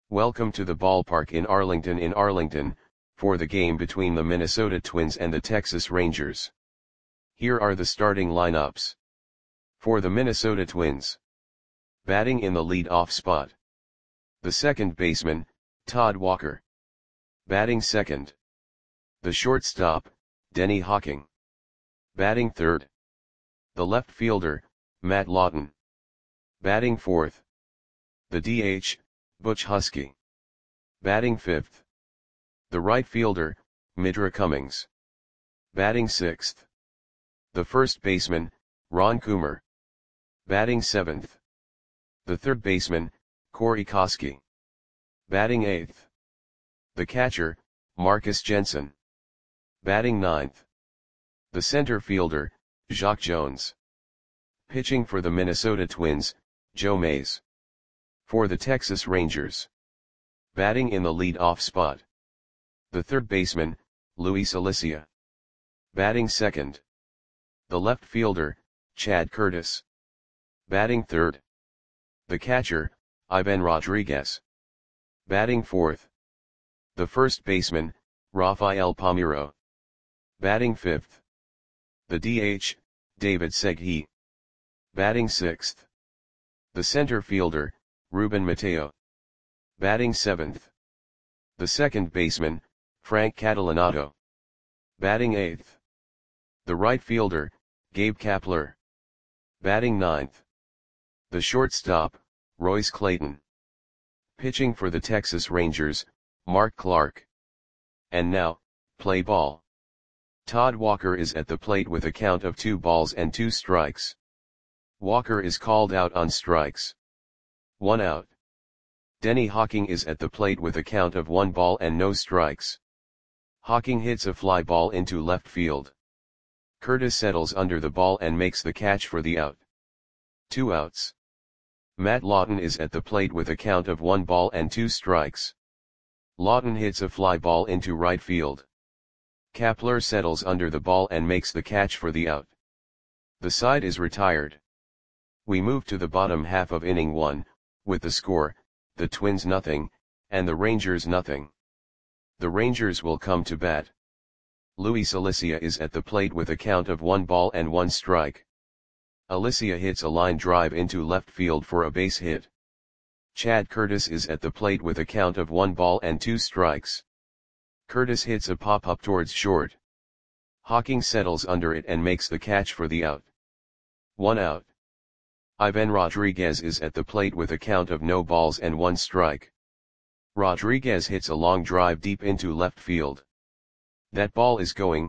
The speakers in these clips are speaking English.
Welcome to the ballpark in Arlington, for the game between the Minnesota Twins and the Texas Rangers. Here are the starting lineups. For the Minnesota Twins. Batting in the lead-off spot. The second baseman, Todd Walker. Batting second. The shortstop, Denny Hawking. Batting third. The left fielder, Matt Lawton. Batting fourth. The DH, Butch Huskey. Batting fifth. The right fielder, Midra Cummings. Batting sixth. The first baseman, Ron Coomer. Batting seventh. The third baseman, Corey Koskie. Batting eighth. The catcher, Marcus Jensen. Batting ninth. The center fielder, Jacque Jones. Pitching for the Minnesota Twins, Joe Mays. For the Texas Rangers. Batting in the lead-off spot. The third baseman, Luis Alicia. Batting second. The left fielder, Chad Curtis. Batting third. The catcher, Ivan Rodriguez. Batting fourth. The first baseman, Rafael Palmeiro. Batting fifth. The DH, David Segui. Batting sixth. The center fielder, Ruben Mateo. Batting seventh. The second baseman, Frank Catalanotto. Batting eighth. The right fielder, Gabe Kapler. Batting ninth. The shortstop, Royce Clayton. Pitching for the Texas Rangers, Mark Clark. And now, play ball. Todd Walker is at the plate with a count of 2 balls and 2 strikes. Walker is called out on strikes. 1 out. Denny Hawking is at the plate with a count of 1 ball and no strikes. Hawking hits a fly ball into left field. Curtis settles under the ball and makes the catch for the out. 2 outs. Matt Lawton is at the plate with a count of 1 ball and 2 strikes. Lawton hits a fly ball into right field. Kapler settles under the ball and makes the catch for the out. The side is retired. We move to the bottom half of inning 1, with the score, the Twins nothing, and the Rangers nothing. The Rangers will come to bat. Luis Alicia is at the plate with a count of 1 ball and 1 strike. Alicia hits a line drive into left field for a base hit. Chad Curtis is at the plate with a count of 1 ball and 2 strikes. Curtis hits a pop-up towards short. Hawking settles under it and makes the catch for the out. 1 out. Ivan Rodriguez is at the plate with a count of no balls and 1 strike. Rodriguez hits a long drive deep into left field. That ball is gone.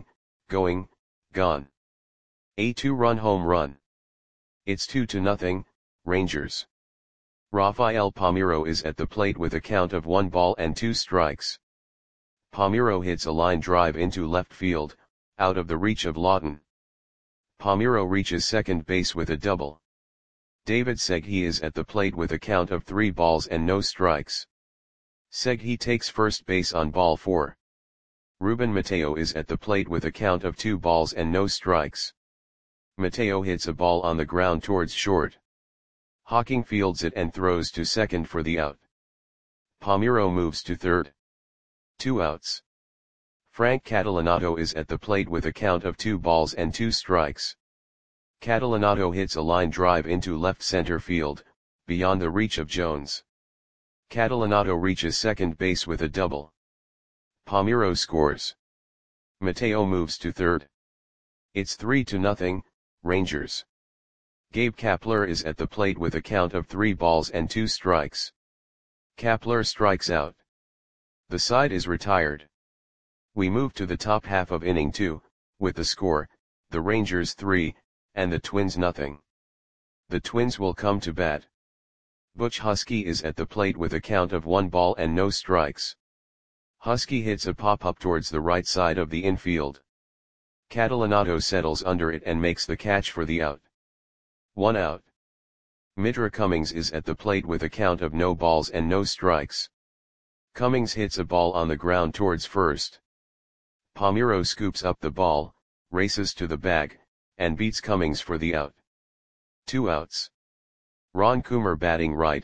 A 2-run home run. It's 2-0, Rangers. Rafael Palmeiro is at the plate with a count of 1 ball and 2 strikes. Palmeiro hits a line drive into left field, out of the reach of Lawton. Palmeiro reaches second base with a double. David Segui is at the plate with a count of 3 balls and no strikes. Segui takes first base on ball 4. Ruben Mateo is at the plate with a count of 2 balls and no strikes. Mateo hits a ball on the ground towards short. Hawking fields it and throws to second for the out. Palmeiro moves to third. 2 outs. Frank Catalanotto is at the plate with a count of 2 balls and 2 strikes. Catalanotto hits a line drive into left center field, beyond the reach of Jones. Catalanotto reaches second base with a double. Palmeiro scores. Mateo moves to third. It's 3-0, Rangers. Gabe Kapler is at the plate with a count of 3 balls and 2 strikes. Kapler strikes out. The side is retired. We move to the top half of inning 2, with the score, the Rangers 3, and the Twins nothing. The Twins will come to bat. Butch Huskey is at the plate with a count of 1 ball and no strikes. Huskey hits a pop-up towards the right side of the infield. Catalanotto settles under it and makes the catch for the out. 1 out. Midra Cummings is at the plate with a count of no balls and no strikes. Cummings hits a ball on the ground towards first. Palmeiro scoops up the ball, races to the bag, and beats Cummings for the out. 2 outs. Ron Coomer batting right,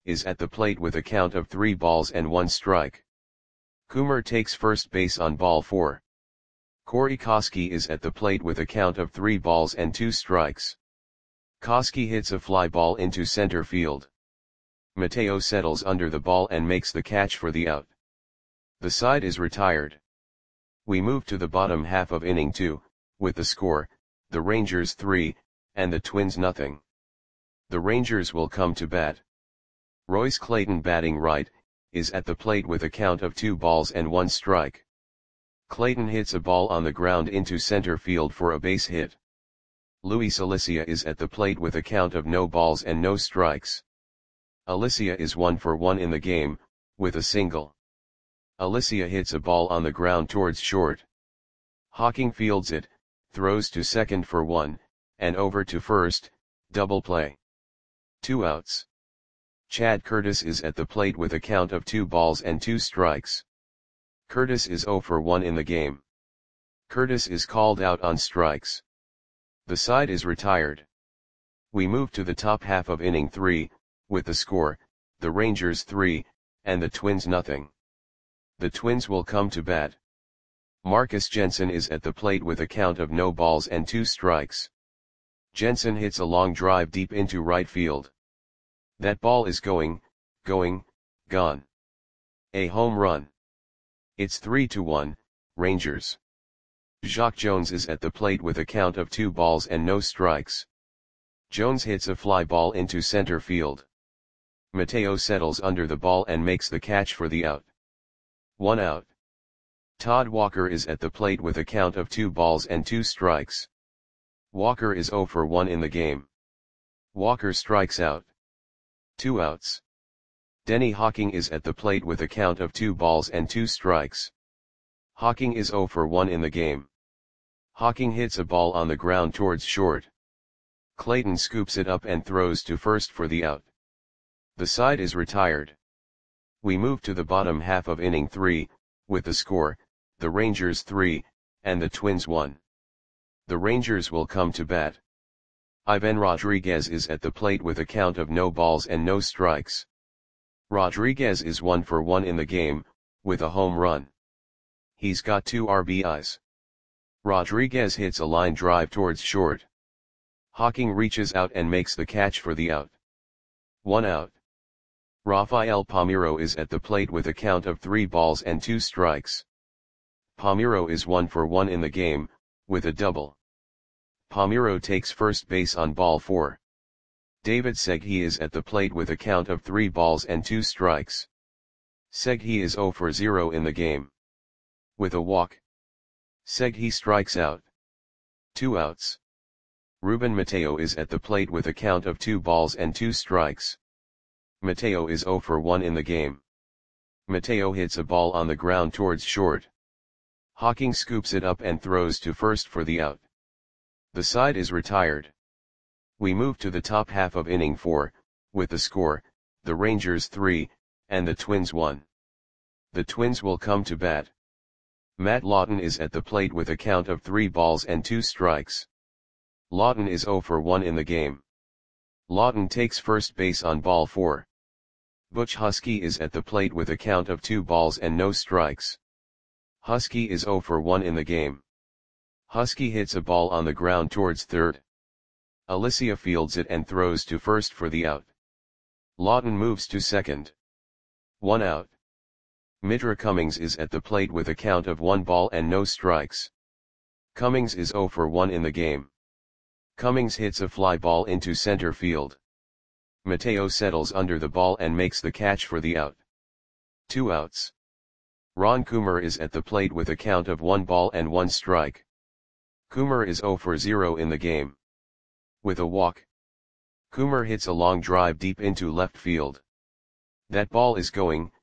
is at the plate with a count of 3 balls and 1 strike. Coomer takes first base on ball 4. Corey Koskie is at the plate with a count of 3 balls and 2 strikes. Koskie hits a fly ball into center field. Mateo settles under the ball and makes the catch for the out. The side is retired. We move to the bottom half of inning 2, with the score, the Rangers 3, and the Twins nothing. The Rangers will come to bat. Royce Clayton, batting right, is at the plate with a count of 2 balls and 1 strike. Clayton hits a ball on the ground into center field for a base hit. Luis Alicia is at the plate with a count of no balls and no strikes. Alicia is 1 for 1 in the game, with a single. Alicia hits a ball on the ground towards short. Hawking fields it, throws to second for 1, and over to first, double play. 2 outs. Chad Curtis is at the plate with a count of 2 balls and 2 strikes. Curtis is 0 for 1 in the game. Curtis is called out on strikes. The side is retired. We move to the top half of inning 3, with the score, the Rangers 3, and the Twins nothing. The Twins will come to bat. Marcus Jensen is at the plate with a count of no balls and 2 strikes. Jensen hits a long drive deep into right field. That ball is going, gone. A home run. It's 3-1, Rangers. Jacque Jones is at the plate with a count of 2 balls and no strikes. Jones hits a fly ball into center field. Mateo settles under the ball and makes the catch for the out. 1 out. Todd Walker is at the plate with a count of 2 balls and 2 strikes. Walker is 0 for 1 in the game. Walker strikes out. 2 outs. Denny Hawking is at the plate with a count of 2 balls and 2 strikes. Hawking is 0 for 1 in the game. Hawking hits a ball on the ground towards short. Clayton scoops it up and throws to first for the out. The side is retired. We move to the bottom half of inning 3, with the score, the Rangers 3, and the Twins 1. The Rangers will come to bat. Ivan Rodriguez is at the plate with a count of no balls and no strikes. Rodriguez is 1 for 1 in the game, with a home run. He's got 2 RBIs. Rodriguez hits a line drive towards short. Hawking reaches out and makes the catch for the out. 1 out. Rafael Palmeiro is at the plate with a count of 3 balls and 2 strikes. Palmeiro is 1 for 1 in the game, with a double. Palmeiro takes first base on ball 4. David Segui is at the plate with a count of 3 balls and 2 strikes. Segui is 0 for 0 in the game. With a walk. Segui strikes out. 2 outs. Ruben Mateo is at the plate with a count of 2 balls and 2 strikes. Mateo is 0 for 1 in the game. Mateo hits a ball on the ground towards short. Hawking scoops it up and throws to first for the out. The side is retired. We move to the top half of inning 4, with the score, the Rangers 3, and the Twins 1. The Twins will come to bat. Matt Lawton is at the plate with a count of 3 balls and 2 strikes. Lawton is 0 for 1 in the game. Lawton takes first base on ball 4. Butch Husky is at the plate with a count of 2 balls and no strikes. Husky is 0 for 1 in the game. Husky hits a ball on the ground towards third. Alicia fields it and throws to first for the out. Lawton moves to second. 1 out. Mitra Cummings is at the plate with a count of 1 ball and no strikes. Cummings is 0 for 1 in the game. Cummings hits a fly ball into center field. Mateo settles under the ball and makes the catch for the out. 2 outs. Ron Coomer is at the plate with a count of 1 ball and 1 strike. Coomer is 0 for 0 in the game. With a walk. Coomer hits a long drive deep into left field. That ball is going,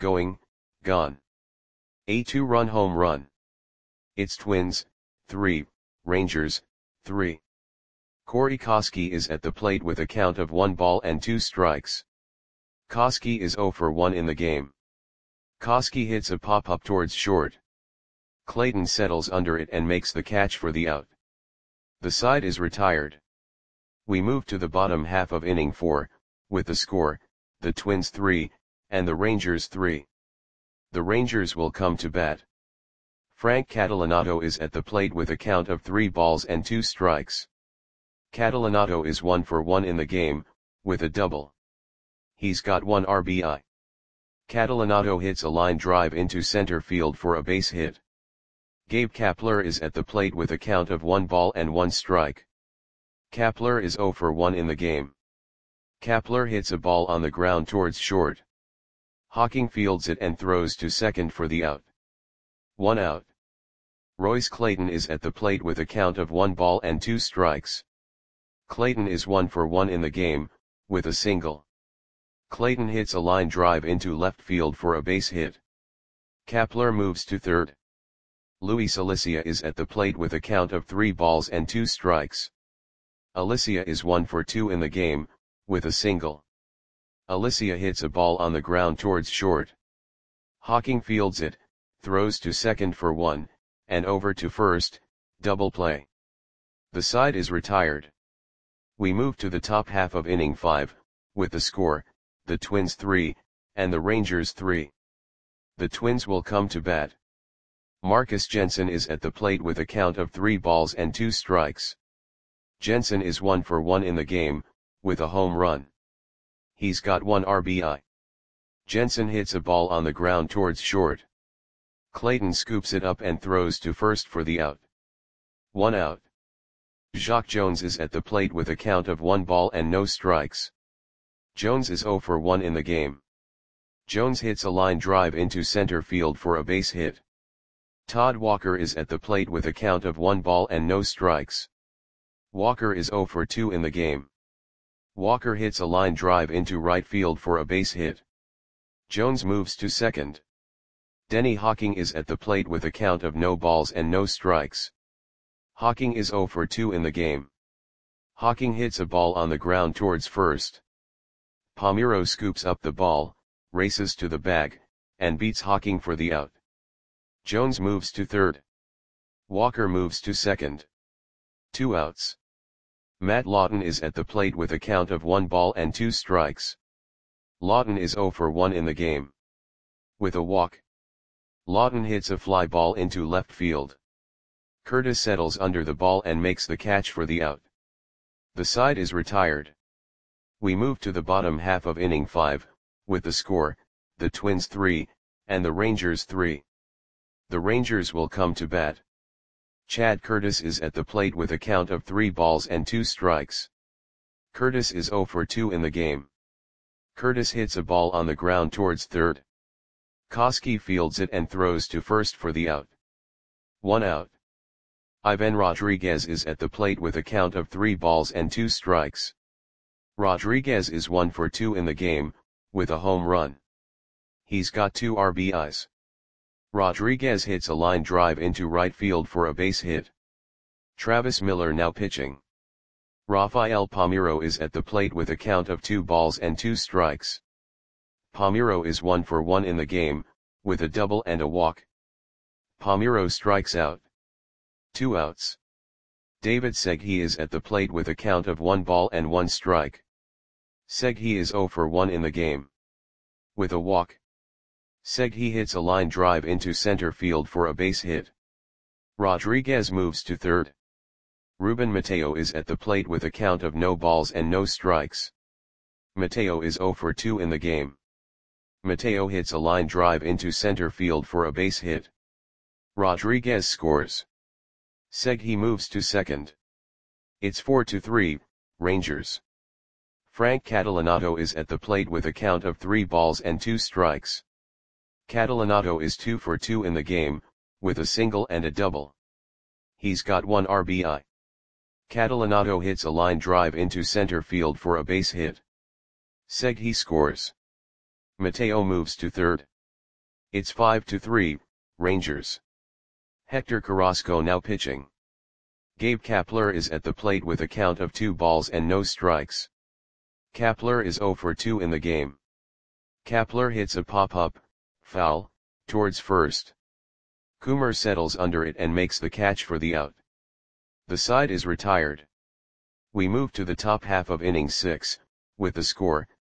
gone. A 2-run home run. It's Twins, 3, Rangers, 3. Corey Koskie is at the plate with a count of 1 ball and 2 strikes. Koskie is 0 for 1 in the game. Koskie hits a pop-up towards short. Clayton settles under it and makes the catch for the out. The side is retired. We move to the bottom half of inning 4, with the score, the Twins 3, and the Rangers 3. The Rangers will come to bat. Frank Catalanotto is at the plate with a count of 3 balls and 2 strikes. Catalanotto is 1 for 1 in the game, with a double. He's got 1 RBI. Catalanotto hits a line drive into center field for a base hit. Gabe Kapler is at the plate with a count of 1 ball and 1 strike. Kapler is 0 for 1 in the game. Kapler hits a ball on the ground towards short. Hawking fields it and throws to second for the out. 1 out. Royce Clayton is at the plate with a count of 1 ball and 2 strikes. Clayton is 1 for 1 in the game, with a single. Clayton hits a line drive into left field for a base hit. Kapler moves to third. Luis Alicia is at the plate with a count of 3 balls and 2 strikes. Alicia is 1 for 2 in the game, with a single. Alicia hits a ball on the ground towards short. Hawking fields it, throws to second for 1, and over to first, double play. The side is retired. We move to the top half of inning 5, with the score, the Twins 3, and the Rangers 3. The Twins will come to bat. Marcus Jensen is at the plate with a count of 3 balls and 2 strikes. Jensen is 1 for 1 in the game, with a home run. He's got 1 RBI. Jensen hits a ball on the ground towards short. Clayton scoops it up and throws to first for the out. 1 out. Jacque Jones is at the plate with a count of 1 ball and no strikes. Jones is 0 for 1 in the game. Jones hits a line drive into center field for a base hit. Todd Walker is at the plate with a count of 1 ball and no strikes. Walker is 0 for 2 in the game. Walker hits a line drive into right field for a base hit. Jones moves to second. Denny Hawking is at the plate with a count of no balls and no strikes. Hawking is 0 for 2 in the game. Hawking hits a ball on the ground towards first. Palmeiro scoops up the ball, races to the bag, and beats Hawking for the out. Jones moves to third. Walker moves to second. 2 outs. Matt Lawton is at the plate with a count of 1 ball and 2 strikes. Lawton is 0 for 1 in the game. With a walk. Lawton hits a fly ball into left field. Curtis settles under the ball and makes the catch for the out. The side is retired. We move to the bottom half of inning 5, with the score, the Twins 3, and the Rangers 3. The Rangers will come to bat. Chad Curtis is at the plate with a count of 3 balls and 2 strikes. Curtis is 0 for 2 in the game. Curtis hits a ball on the ground towards third. Koski fields it and throws to first for the out. 1 out. Ivan Rodriguez is at the plate with a count of 3 balls and 2 strikes. Rodriguez is 1 for 2 in the game, with a home run. He's got 2 RBIs. Rodriguez hits a line drive into right field for a base hit. Travis Miller now pitching. Rafael Palmeiro is at the plate with a count of 2 balls and 2 strikes. Palmeiro is 1 for 1 in the game, with a double and a walk. Palmeiro strikes out. 2 outs. David Segui is at the plate with a count of 1 ball and 1 strike. Segui is 0 for 1 in the game. With a walk. Segui hits a line drive into center field for a base hit. Rodriguez moves to third. Ruben Mateo is at the plate with a count of no balls and no strikes. Mateo is 0 for 2 in the game. Mateo hits a line drive into center field for a base hit. Rodriguez scores. Segui moves to second. It's 4-3, Rangers. Frank Catalanotto is at the plate with a count of 3 balls and 2 strikes. Catalanotto is 2 for 2 in the game, with a single and a double. He's got 1 RBI. Catalanotto hits a line drive into center field for a base hit. Segui scores. Mateo moves to third. It's 5-3, Rangers. Hector Carrasco now pitching. Gabe Kapler is at the plate with a count of 2 balls and no strikes. Kapler is 0 for 2 in the game. Kapler hits a pop-up, foul, towards first. Coomer settles under it and makes the catch for the out. The side is retired. We move to the top half of inning 6, with the score,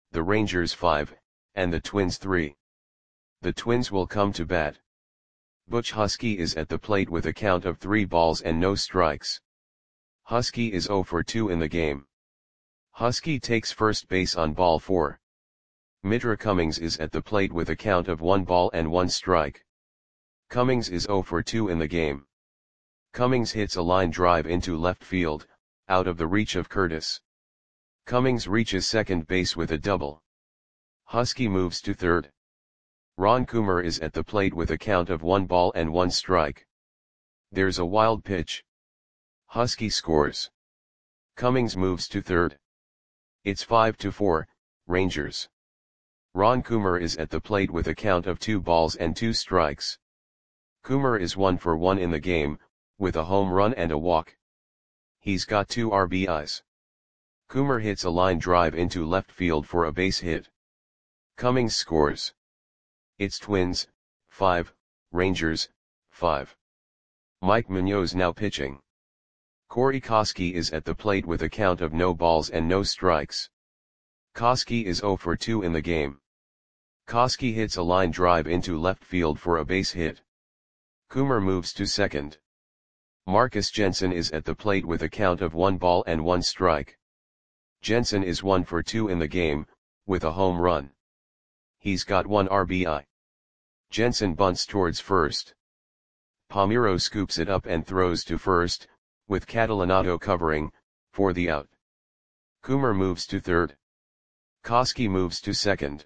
the Rangers 5, and the Twins 3. The Twins will come to bat. Butch Husky is at the plate with a count of 3 balls and no strikes. Husky is 0 for 2 in the game. Husky takes first base on ball 4. Mitra Cummings is at the plate with a count of 1 ball and 1 strike. Cummings is 0 for 2 in the game. Cummings hits a line drive into left field, out of the reach of Curtis. Cummings reaches second base with a double. Husky moves to third. Ron Coomer is at the plate with a count of 1 ball and 1 strike. There's a wild pitch. Husky scores. Cummings moves to third. It's 5-4, Rangers. Ron Coomer is at the plate with a count of 2 balls and 2 strikes. Coomer is 1 for 1 in the game, with a home run and a walk. He's got 2 RBIs. Coomer hits a line drive into left field for a base hit. Cummings scores. It's Twins, 5, Rangers, 5. Mike Munoz now pitching. Corey Koskie is at the plate with a count of no balls and no strikes. Koskie is 0 for 2 in the game. Koskie hits a line drive into left field for a base hit. Coomer moves to second. Marcus Jensen is at the plate with a count of 1 ball and 1 strike. Jensen is 1 for 2 in the game, with a home run. He's got 1 RBI. Jensen bunts towards first. Palmeiro scoops it up and throws to first, with Catalanato covering, for the out. Coomer moves to third. Koskie moves to second.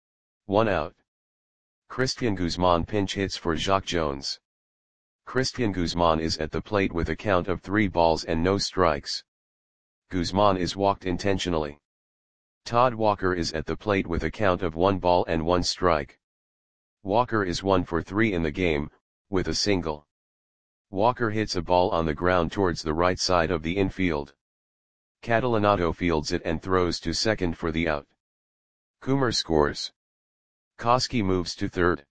1 out. Christian Guzman pinch hits for Jacque Jones. Christian Guzman is at the plate with a count of 3 balls and no strikes. Guzman is walked intentionally. Todd Walker is at the plate with a count of 1 ball and 1 strike. Walker is 1 for 3 in the game, with a single. Walker hits a ball on the ground towards the right side of the infield. Catalanato fields it and throws to second for the out. Coomer scores. Koskie moves to third.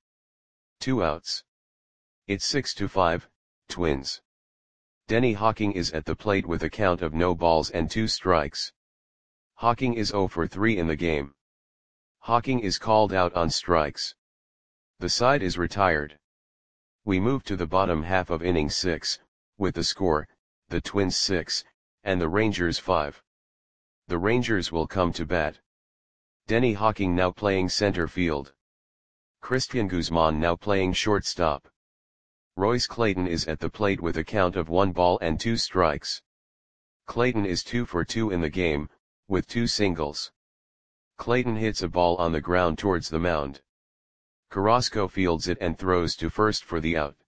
2 outs. It's 6-5, Twins. Denny Hawking is at the plate with a count of no balls and 2 strikes. Hawking is 0 for 3 in the game. Hawking is called out on strikes. The side is retired. We move to the bottom half of inning 6, with the score, the Twins 6, and the Rangers 5. The Rangers will come to bat. Denny Hawking now playing center field. Christian Guzman now playing shortstop. Royce Clayton is at the plate with a count of 1 ball and 2 strikes. Clayton is 2 for 2 in the game, with 2 singles. Clayton hits a ball on the ground towards the mound. Carrasco fields it and throws to first for the out.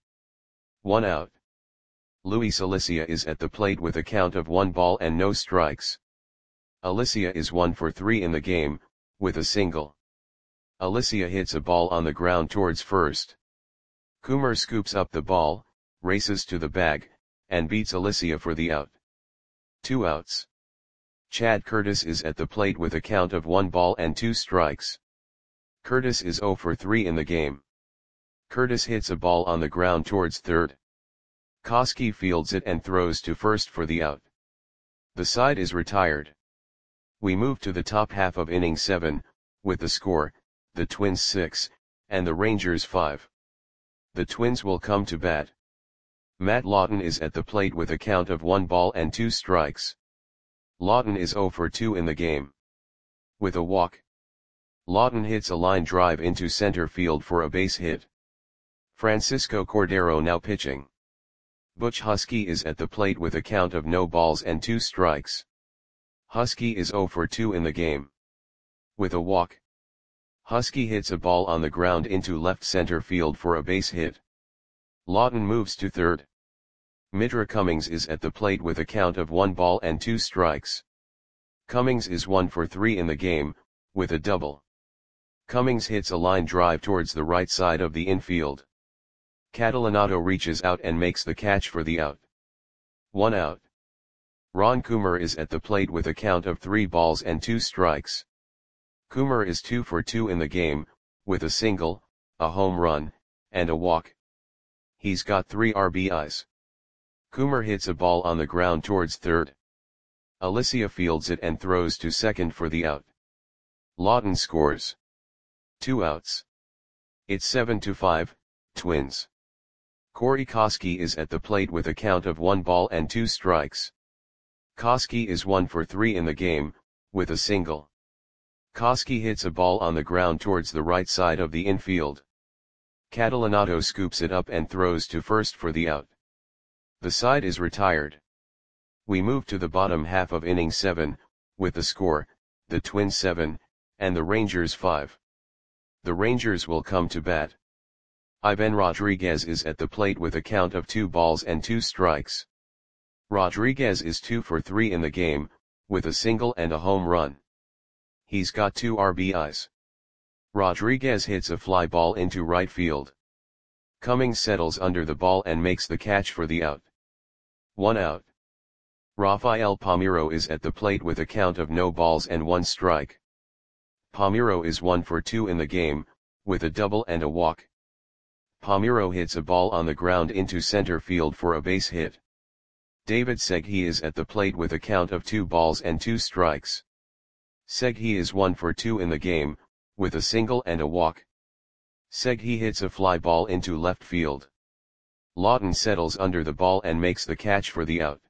1 out. Luis Alicia is at the plate with a count of 1 ball and no strikes. Alicia is 1 for 3 in the game, with a single. Alicia hits a ball on the ground towards first. Coomer scoops up the ball, races to the bag, and beats Alicia for the out. 2 outs. Chad Curtis is at the plate with a count of 1 ball and 2 strikes. Curtis is 0 for 3 in the game. Curtis hits a ball on the ground towards third. Koskie fields it and throws to first for the out. The side is retired. We move to the top half of inning 7, with the score, the Twins 6, and the Rangers 5. The Twins will come to bat. Matt Lawton is at the plate with a count of 1 ball and 2 strikes. Lawton is 0 for 2 in the game. With a walk. Lawton hits a line drive into center field for a base hit. Francisco Cordero now pitching. Butch Husky is at the plate with a count of no balls and 2 strikes. Husky is 0 for 2 in the game. With a walk. Husky hits a ball on the ground into left center field for a base hit. Lawton moves to third. Mitra Cummings is at the plate with a count of 1 ball and 2 strikes. Cummings is 1 for 3 in the game, with a double. Cummings hits a line drive towards the right side of the infield. Catalanato reaches out and makes the catch for the out. 1 out. Ron Coomer is at the plate with a count of 3 balls and 2 strikes. Coomer is 2 for 2 in the game, with a single, a home run, and a walk. He's got 3 RBIs. Coomer hits a ball on the ground towards third. Alicia fields it and throws to second for the out. Lawton scores. 2 outs. It's 7-5, Twins. Corey Koskie is at the plate with a count of 1 ball and 2 strikes. Koskie is 1 for 3 in the game, with a single. Koskie hits a ball on the ground towards the right side of the infield. Catalanato scoops it up and throws to first for the out. The side is retired. We move to the bottom half of inning 7, with the score, the Twins 7, and the Rangers 5. The Rangers will come to bat. Ivan Rodriguez is at the plate with a count of 2 balls and 2 strikes. Rodriguez is 2 for 3 in the game, with a single and a home run. He's got 2 RBIs. Rodriguez hits a fly ball into right field. Cummings settles under the ball and makes the catch for the out. 1 out. Rafael Palmeiro is at the plate with a count of no balls and 1 strike. Palmeiro is 1 for 2 in the game, with a double and a walk. Palmeiro hits a ball on the ground into center field for a base hit. David Segui is at the plate with a count of 2 balls and 2 strikes. Segui is 1 for 2 in the game, with a single and a walk. Segui hits a fly ball into left field. Lawton settles under the ball and makes the catch for the out.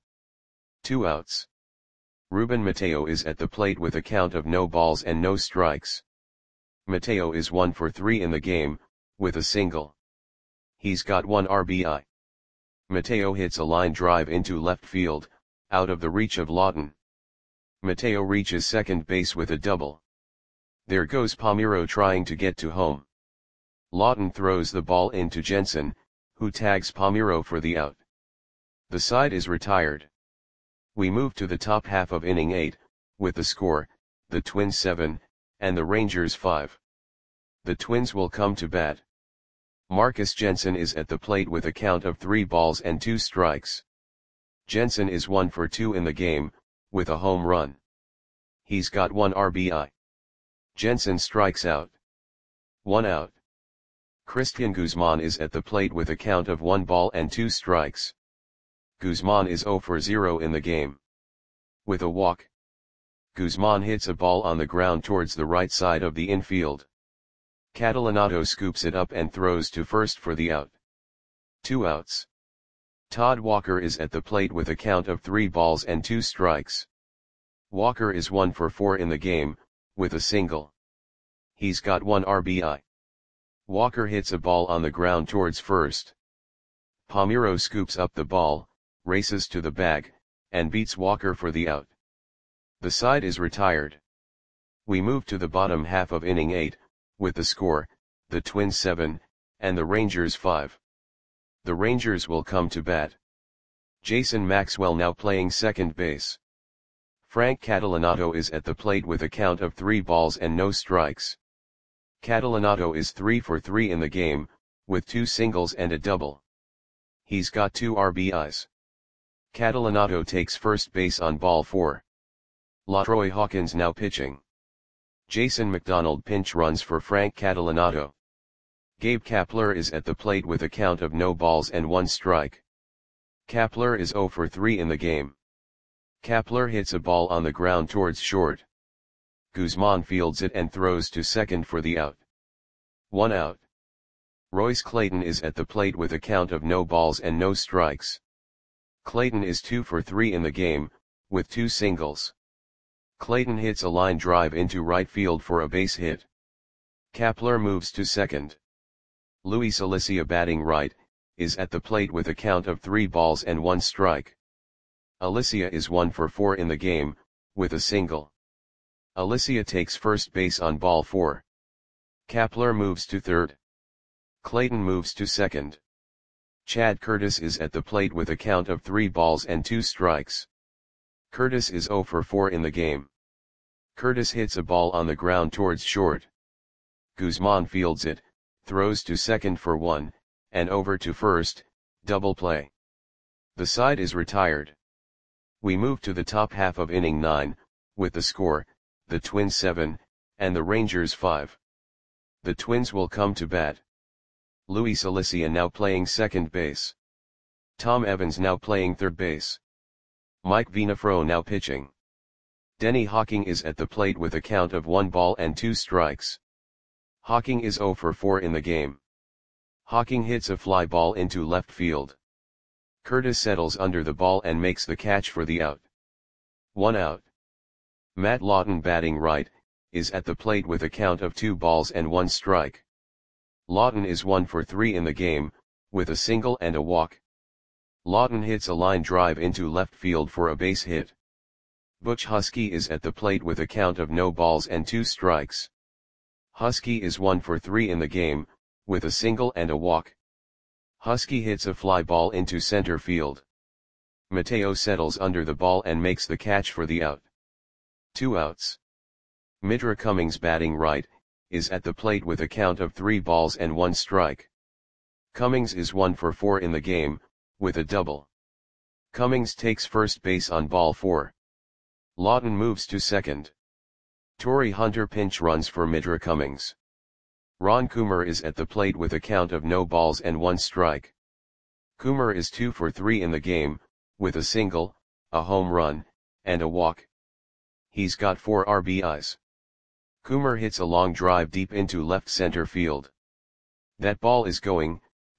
2 outs. Ruben Mateo is at the plate with a count of no balls and no strikes. Mateo is 1 for 3 in the game, with a single. He's got 1 RBI. Mateo hits a line drive into left field, out of the reach of Lawton. Mateo reaches second base with a double. There goes Palmeiro trying to get to home. Lawton throws the ball into Jensen, who tags Palmeiro for the out. The side is retired. We move to the top half of inning 8, with the score, the Twins 7, and the Rangers 5. The Twins will come to bat. Marcus Jensen is at the plate with a count of 3 balls and 2 strikes. Jensen is 1 for 2 in the game, with a home run. He's got 1 RBI. Jensen strikes out. 1 out. Christian Guzman is at the plate with a count of 1 ball and 2 strikes. Guzman is 0 for 0 in the game. With a walk. Guzman hits a ball on the ground towards the right side of the infield. Catalanato scoops it up and throws to first for the out. 2 outs. Todd Walker is at the plate with a count of 3 balls and 2 strikes. Walker is 1 for 4 in the game, with a single. He's got 1 RBI. Walker hits a ball on the ground towards first. Palmeiro scoops up the ball, races to the bag, and beats Walker for the out. The side is retired. We move to the bottom half of inning 8, with the score, the Twins 7, and the Rangers 5. The Rangers will come to bat. Jason Maxwell now playing second base. Frank Catalanato is at the plate with a count of 3 balls and no strikes. Catalanato is 3 for 3 in the game, with 2 singles and a double. He's got 2 RBIs. Catalanato takes first base on ball 4. LaTroy Hawkins now pitching. Jason McDonald pinch runs for Frank Catalanato. Gabe Kapler is at the plate with a count of no balls and 1 strike. Kapler is 0 for 3 in the game. Kapler hits a ball on the ground towards short. Guzman fields it and throws to second for the out. 1 out. Royce Clayton is at the plate with a count of no balls and no strikes. Clayton is 2 for 3 in the game, with 2 singles. Clayton hits a line drive into right field for a base hit. Kapler moves to second. Luis Alicia batting right, is at the plate with a count of 3 balls and 1 strike. Alicia is 1 for 4 in the game, with a single. Alicia takes first base on ball 4. Kapler moves to third. Clayton moves to second. Chad Curtis is at the plate with a count of 3 balls and 2 strikes. Curtis is 0 for 4 in the game. Curtis hits a ball on the ground towards short. Guzman fields it, throws to second for 1, and over to first, double play. The side is retired. We move to the top half of inning 9, with the score, the Twins 7, and the Rangers 5. The Twins will come to bat. Luis Alicia now playing second base. Tom Evans now playing third base. Mike Vinafro now pitching. Denny Hawking is at the plate with a count of 1 ball and 2 strikes. Hawking is 0 for 4 in the game. Hawking hits a fly ball into left field. Curtis settles under the ball and makes the catch for the out. 1 out. Matt Lawton, batting right, is at the plate with a count of 2 balls and 1 strike. Lawton is 1 for 3 in the game, with a single and a walk. Lawton hits a line drive into left field for a base hit. Butch Huskey is at the plate with a count of no balls and 2 strikes. Huskey is 1 for 3 in the game, with a single and a walk. Huskey hits a fly ball into center field. Mateo settles under the ball and makes the catch for the out. 2 outs. Mitra Cummings, batting right, is at the plate with a count of 3 balls and 1 strike. Cummings is 1 for 4 in the game, with a double. Cummings takes first base on ball 4. Lawton moves to second. Torrey Hunter pinch runs for Mitra Cummings. Ron Coomer is at the plate with a count of no balls and 1 strike. Coomer is 2 for 3 in the game, with a single, a home run, and a walk. He's got 4 RBIs. Coomer hits a long drive deep into left center field. That ball is gone.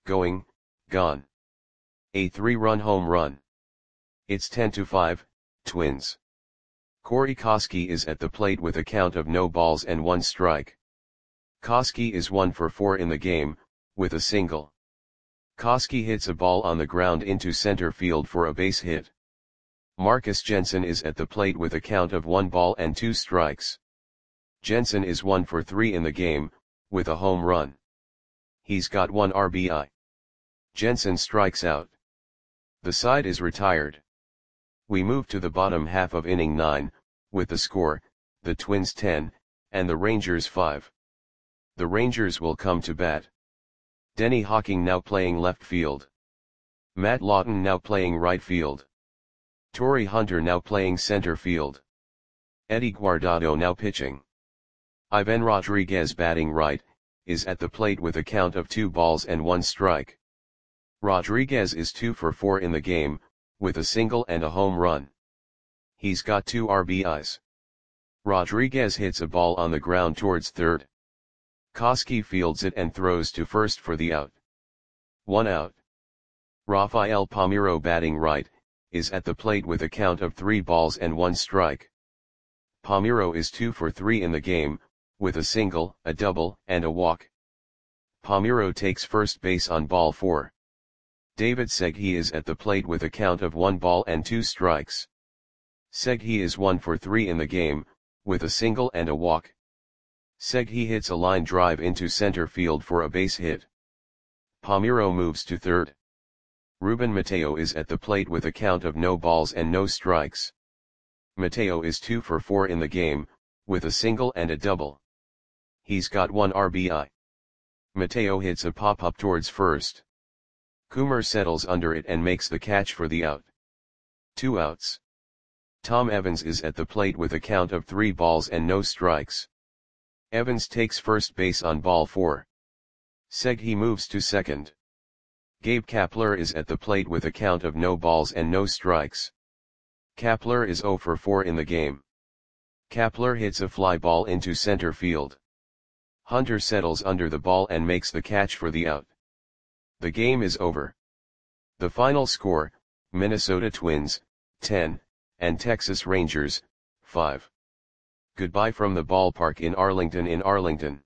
A 3-run home run. It's 10-5, Twins. Corey Koskie is at the plate with a count of no balls and 1 strike. Koskie is 1 for 4 in the game, with a single. Koskie hits a ball on the ground into center field for a base hit. Marcus Jensen is at the plate with a count of 1 ball and 2 strikes. Jensen is 1 for 3 in the game, with a home run. He's got 1 RBI. Jensen strikes out. The side is retired. We move to the bottom half of inning 9, with the score, the Twins 10, and the Rangers 5. The Rangers will come to bat. Denny Hawking now playing left field. Matt Lawton now playing right field. Torrey Hunter now playing center field. Eddie Guardado now pitching. Ivan Rodriguez, batting right, is at the plate with a count of 2 balls and 1 strike. Rodriguez is 2 for 4 in the game, with a single and a home run. He's got 2 RBIs. Rodriguez hits a ball on the ground towards third. Koskie fields it and throws to first for the out. 1 out. Rafael Palmeiro, batting right, is at the plate with a count of 3 balls and 1 strike. Palmeiro is 2 for 3 in the game, with a single, a double, and a walk. Palmeiro takes first base on ball 4. David Segui is at the plate with a count of 1 ball and 2 strikes. Segui is 1 for 3 in the game, with a single and a walk. Segui hits a line drive into center field for a base hit. Palmeiro moves to third. Ruben Mateo is at the plate with a count of no balls and no strikes. Mateo is 2 for 4 in the game, with a single and a double. He's got 1 RBI. Mateo hits a pop-up towards first. Coomer settles under it and makes the catch for the out. 2 outs. Tom Evans is at the plate with a count of 3 balls and no strikes. Evans takes first base on ball 4. Segui moves to second. Gabe Kapler is at the plate with a count of no balls and no strikes. Kapler is 0 for 4 in the game. Kapler hits a fly ball into center field. Hunter settles under the ball and makes the catch for the out. The game is over. The final score, Minnesota Twins, 10, and Texas Rangers, 5. Goodbye from the ballpark in Arlington.